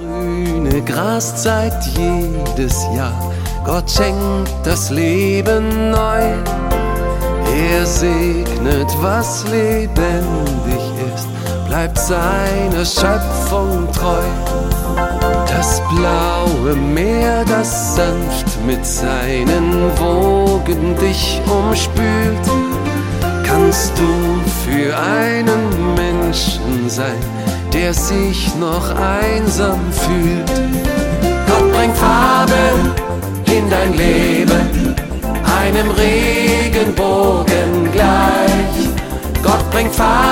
Grüne Gras zeigt jedes Jahr, Gott schenkt das Leben neu. Er segnet, was lebendig ist, bleibt seiner Schöpfung treu. Das blaue Meer, das sanft mit seinen Wogen dich umspült, kannst du für einen Menschen sein, der sich noch einsam fühlt. Gott bringt Farbe in dein Leben, einem Regenbogen gleich. Gott bringt Farbe